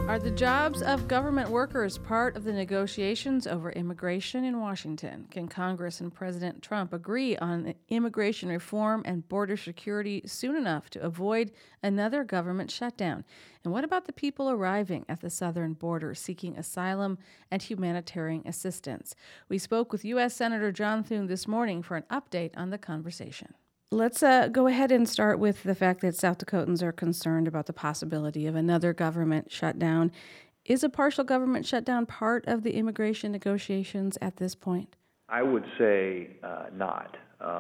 Are the jobs of government workers part of the negotiations over immigration in Washington? Can Congress and President Trump agree on immigration reform and border security soon enough to avoid another government shutdown? And what about the people arriving at the southern border seeking asylum and humanitarian assistance? We spoke with U.S. Senator John Thune this morning for an update on the conversation. Let's go ahead and start with the fact that South Dakotans are concerned about the possibility of another government shutdown. Is a partial government shutdown part of the immigration negotiations at this point? I would say not.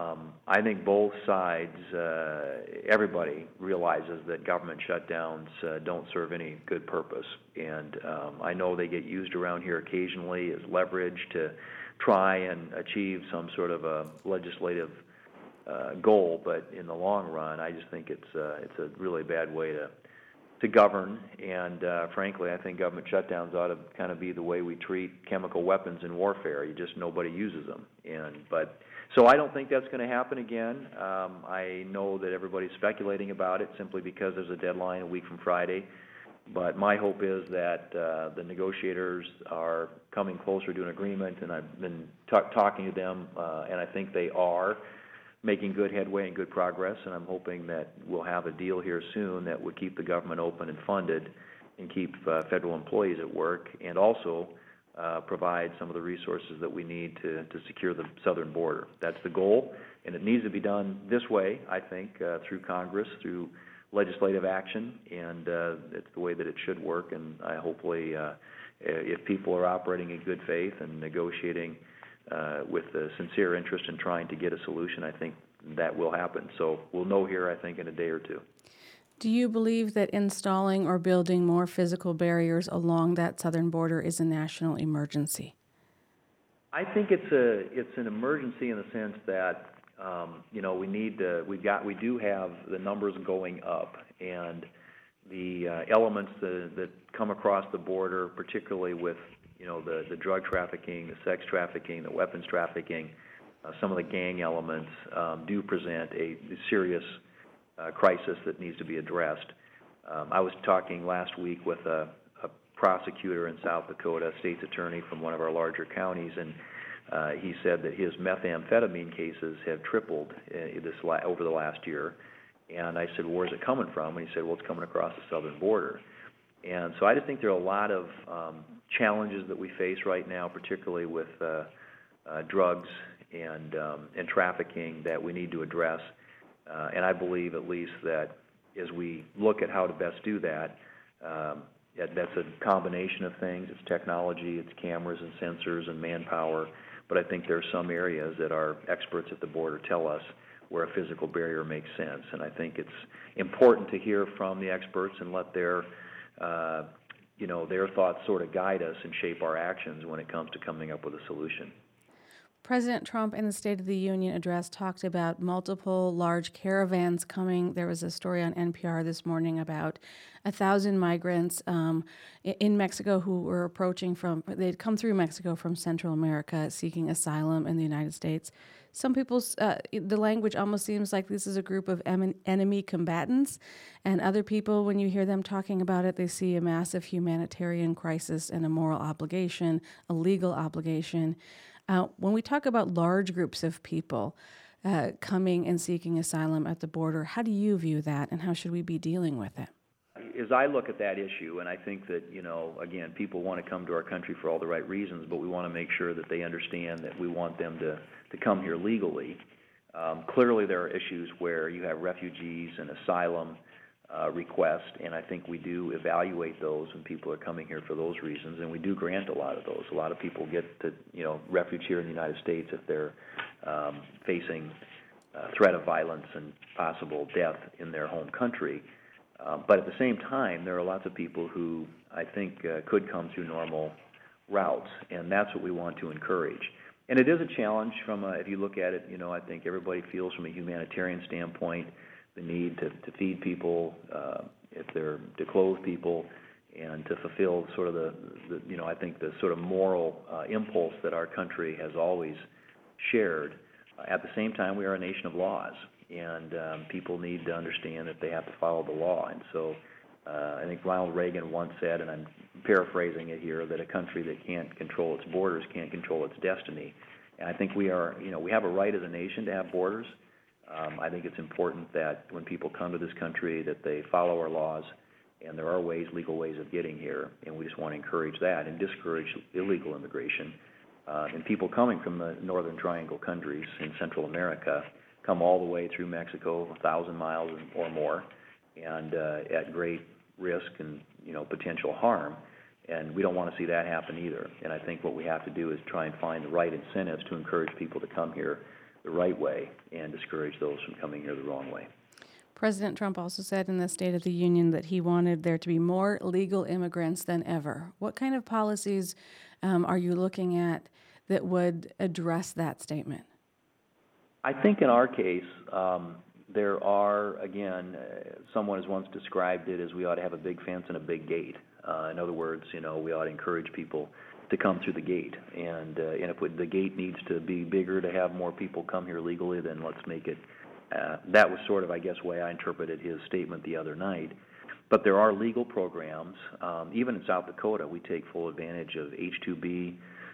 I think both sides, everybody realizes that government shutdowns don't serve any good purpose. And I know they get used around here occasionally as leverage to try and achieve some sort of a legislative goal, but in the long run, I just think it's a really bad way to govern. And frankly, I think government shutdowns ought to kind of be the way we treat chemical weapons in warfare. Nobody uses them. So I don't think that's going to happen again. I know that everybody's speculating about it simply because there's a deadline a week from Friday. But my hope is that the negotiators are coming closer to an agreement, and I've been talking to them, and I think they are making good headway and good progress, and I'm hoping that we'll have a deal here soon that would keep the government open and funded and keep federal employees at work, and also provide some of the resources that we need to secure the southern border. That's the goal, and it needs to be done this way, I think, through Congress, through legislative action, and it's the way that it should work, and I hopefully, if people are operating in good faith and negotiating with a sincere interest in trying to get a solution, I think that will happen. So we'll know here, I think, in a day or two. Do you believe that installing or building more physical barriers along that southern border is a national emergency? I think it's an emergency in the sense that we do have the numbers going up, and the elements that come across the border, particularly with the drug trafficking, the sex trafficking, the weapons trafficking, some of the gang elements do present a serious crisis that needs to be addressed. I was talking last week with a prosecutor in South Dakota, a state's attorney from one of our larger counties, and he said that his methamphetamine cases have tripled over the last year. And I said, where's it coming from? And he said, well, it's coming across the southern border. And so I just think there are a lot of challenges that we face right now, particularly with drugs and trafficking that we need to address. And I believe at least that as we look at how to best do that, that's a combination of things. It's technology, it's cameras and sensors and manpower. But I think there are some areas that our experts at the border tell us where a physical barrier makes sense. And I think it's important to hear from the experts and let their thoughts sort of guide us and shape our actions when it comes to coming up with a solution. President Trump in the State of the Union address talked about multiple large caravans coming. There was a story on NPR this morning about 1,000 migrants in Mexico who were they'd come through Mexico from Central America seeking asylum in the United States. Some people's, the language almost seems like this is a group of enemy combatants, and other people, when you hear them talking about it, they see a massive humanitarian crisis and a moral obligation, a legal obligation. When we talk about large groups of people coming and seeking asylum at the border, how do you view that, and how should we be dealing with it? As I look at that issue, and I think that, again, people want to come to our country for all the right reasons, but we want to make sure that they understand that we want them to come here legally. Clearly there are issues where you have refugees and asylum requests, and I think we do evaluate those when people are coming here for those reasons, and we do grant a lot of those. A lot of people get to, refuge here in the United States if they're facing threat of violence and possible death in their home country. But at the same time, there are lots of people who I think could come through normal routes, and that's what we want to encourage. And it is a challenge if you look at it, I think everybody feels from a humanitarian standpoint the need to feed people, to clothe people, and to fulfill sort of I think the sort of moral impulse that our country has always shared. At the same time, we are a nation of laws, and people need to understand that they have to follow the law. And so I think Ronald Reagan once said, and I'm paraphrasing it here, that a country that can't control its borders can't control its destiny. And I think we are, we have a right as a nation to have borders. I think it's important that when people come to this country that they follow our laws, and there are legal ways of getting here, and we just want to encourage that and discourage illegal immigration. And people coming from the Northern Triangle countries in Central America come all the way through Mexico, 1,000 miles or more, and at great risk and potential harm. And we don't want to see that happen either. And I think what we have to do is try and find the right incentives to encourage people to come here the right way and discourage those from coming here the wrong way. President Trump also said in the State of the Union that he wanted there to be more legal immigrants than ever. What kind of policies are you looking at that would address that statement? I think in our case, there are, again, someone has once described it as we ought to have a big fence and a big gate. In other words, we ought to encourage people to come through the gate. And if the gate needs to be bigger to have more people come here legally, then let's make it. That was sort of, I guess, the way I interpreted his statement the other night. But there are legal programs. Even in South Dakota, we take full advantage of H-2B,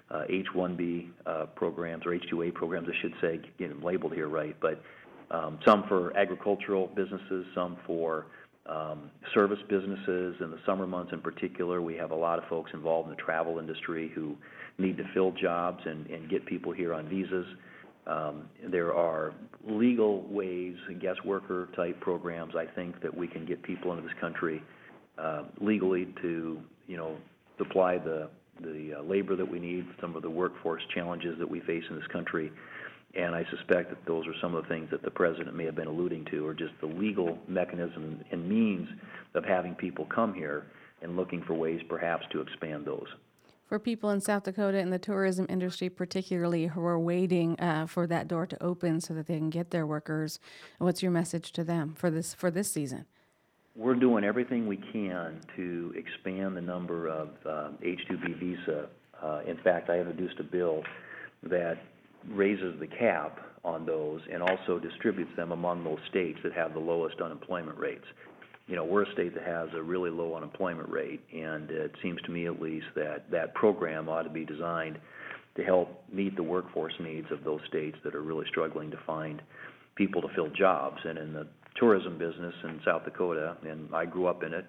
H-1B programs, or H-2A programs, I should say, get them labeled here right. But some for agricultural businesses, some for service businesses. In the summer months in particular, we have a lot of folks involved in the travel industry who need to fill jobs and get people here on visas. There are legal ways, guest worker type programs, I think, that we can get people into this country legally to, supply the labor that we need, some of the workforce challenges that we face in this country. And I suspect that those are some of the things that the President may have been alluding to, or just the legal mechanism and means of having people come here and looking for ways perhaps to expand those. For people in South Dakota in the tourism industry particularly who are waiting for that door to open so that they can get their workers, what's your message to them for this season? We're doing everything we can to expand the number of H-2B visa. In fact, I introduced a bill that raises the cap on those and also distributes them among those states that have the lowest unemployment rates. We're a state that has a really low unemployment rate, and it seems to me at least that that program ought to be designed to help meet the workforce needs of those states that are really struggling to find people to fill jobs. And in the tourism business in South Dakota, and I grew up in it,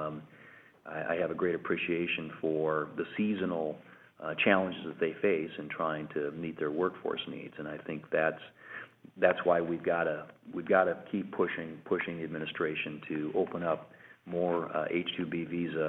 I have a great appreciation for the seasonal challenges that they face in trying to meet their workforce needs, and I think that's why we've got to keep pushing the administration to open up more H-2B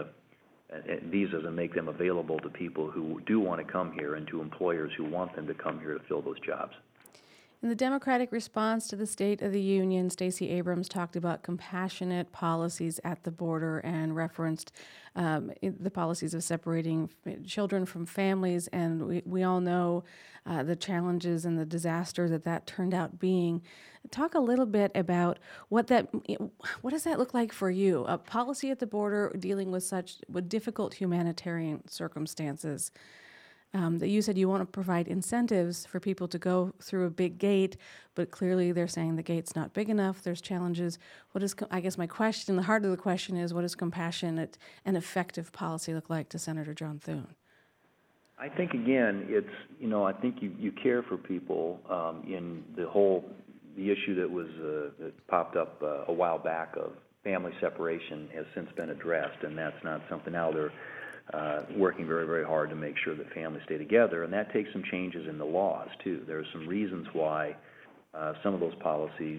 visas and make them available to people who do want to come here and to employers who want them to come here to fill those jobs. In the Democratic response to the State of the Union, Stacey Abrams talked about compassionate policies at the border and referenced the policies of separating children from families. And we all know the challenges and the disaster that turned out being. Talk a little bit about what does that look like for you? A policy at the border dealing with difficult humanitarian circumstances. That you said you want to provide incentives for people to go through a big gate, but clearly they're saying the gate's not big enough, there's challenges. I guess my question, the heart of the question is, what does compassionate and effective policy look like to Senator John Thune? I think, again, it's, I think you care for people in the issue that popped up a while back of family separation has since been addressed, and that's not something now they're working very, very hard to make sure that families stay together, and that takes some changes in the laws too. There are some reasons why some of those policies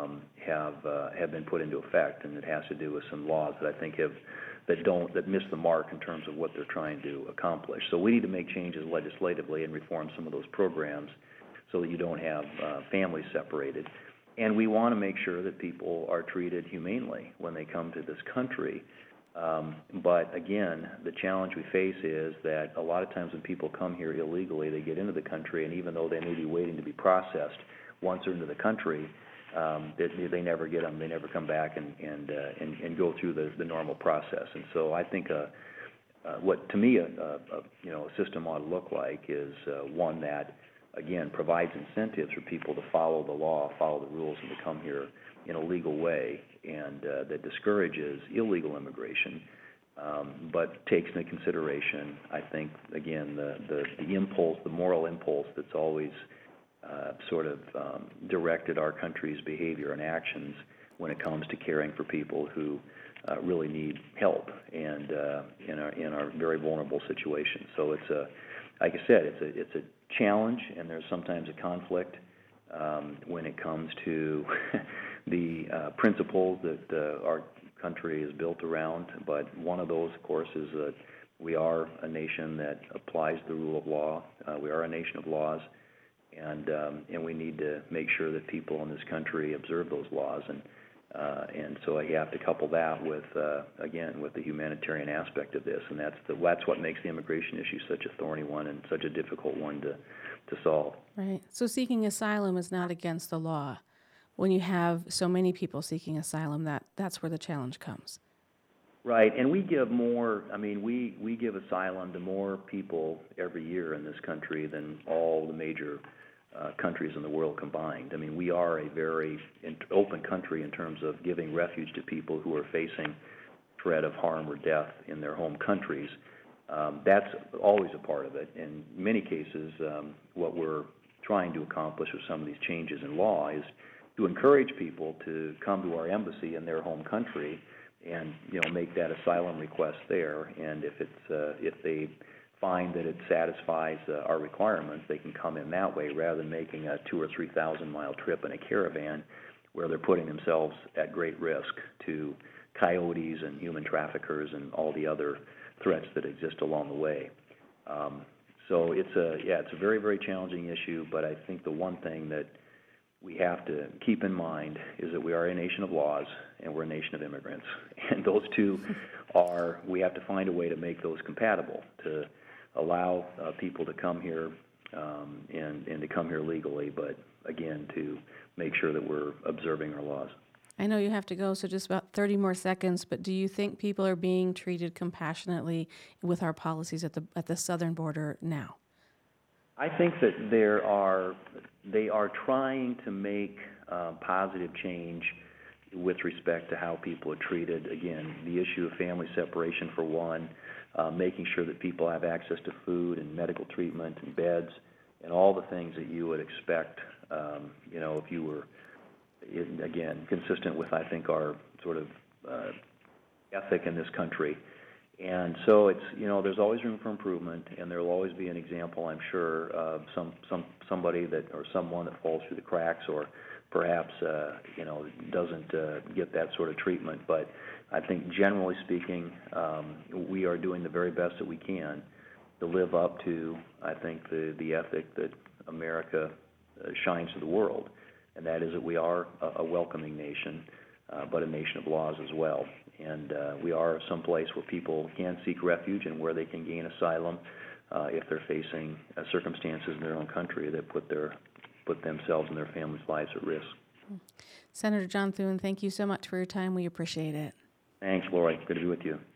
have been put into effect, and it has to do with some laws that I think that miss the mark in terms of what they're trying to accomplish. So we need to make changes legislatively and reform some of those programs so that you don't have families separated. And we want to make sure that people are treated humanely when they come to this country. But again, the challenge we face is that a lot of times when people come here illegally, they get into the country, and even though they may be waiting to be processed, once they're into the country, they never get them. They never come back and go through the normal process. And so I think what to me a system ought to look like is one that again provides incentives for people to follow the law, follow the rules, and to come here in a legal way and that discourages illegal immigration, but takes into consideration, I think, again, the impulse, the moral impulse that's always directed our country's behavior and actions when it comes to caring for people who really need help and in our very vulnerable situations. So it's like I said, it's a challenge, and there's sometimes a conflict when it comes to the principles that our country is built around. But one of those, of course, is that we are a nation that applies the rule of law. We are a nation of laws, and we need to make sure that people in this country observe those laws. And so you have to couple that with, again, with the humanitarian aspect of this, and that's what makes the immigration issue such a thorny one and such a difficult one to solve. Right. So seeking asylum is not against the law. When you have so many people seeking asylum, that's where the challenge comes. Right, and we give more, we give asylum to more people every year in this country than all the major countries in the world combined. We are a very open country in terms of giving refuge to people who are facing threat of harm or death in their home countries. That's always a part of it. In many cases, what we're trying to accomplish with some of these changes in law is to encourage people to come to our embassy in their home country and make that asylum request there. And if they find that it satisfies our requirements, they can come in that way rather than making a 2,000 or 3,000 mile trip in a caravan where they're putting themselves at great risk to coyotes and human traffickers and all the other threats that exist along the way. So it's a very, very challenging issue, but I think the one thing that we have to keep in mind is that we are a nation of laws and we're a nation of immigrants. And those two we have to find a way to make those compatible, to allow people to come here and to come here legally, but again, to make sure that we're observing our laws. I know you have to go, so just about 30 more seconds, but do you think people are being treated compassionately with our policies at the southern border now? I think that they are trying to make positive change with respect to how people are treated. Again, the issue of family separation for one, making sure that people have access to food and medical treatment and beds and all the things that you would expect, if you were, again, consistent with, I think, our sort of ethic in this country. And so it's, there's always room for improvement, and there will always be an example, I'm sure, of somebody or someone that falls through the cracks or perhaps, doesn't get that sort of treatment. But I think generally speaking, we are doing the very best that we can to live up to, I think, the ethic that America shines to the world, and that is that we are a welcoming nation, but a nation of laws as well. And we are someplace where people can seek refuge and where they can gain asylum if they're facing circumstances in their own country that put themselves and their families' lives at risk. Senator John Thune, thank you so much for your time. We appreciate it. Thanks, Lori. Good to be with you.